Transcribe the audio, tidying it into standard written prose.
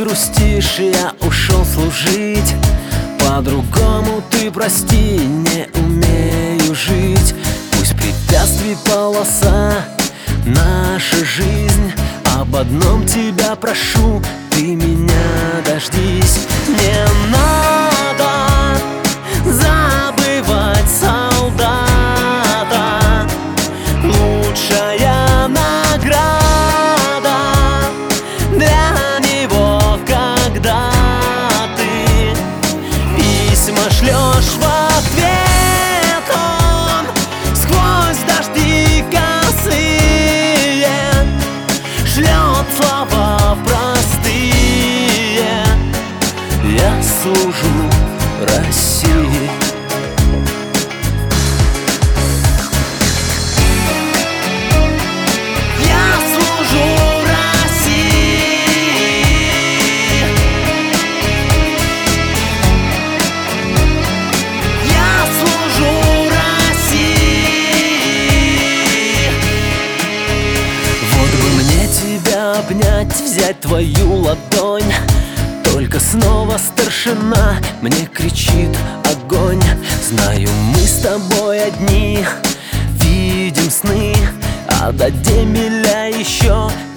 грустишь, я ушел служить. По-другому ты прости, не умею жить. Пусть препятствий полоса, наша жизнь. Об одном тебя прошу, ты меня дождись. Не надо забывать солдата, лучшая награда для него, когда ты письма шлешь в ответ. Он сквозь дожди косые шлет слова простые. Я служу России. Обнять, взять твою ладонь, только снова старшина мне кричит огонь. Знаю, мы с тобой одни видим сны, а до Демеля еще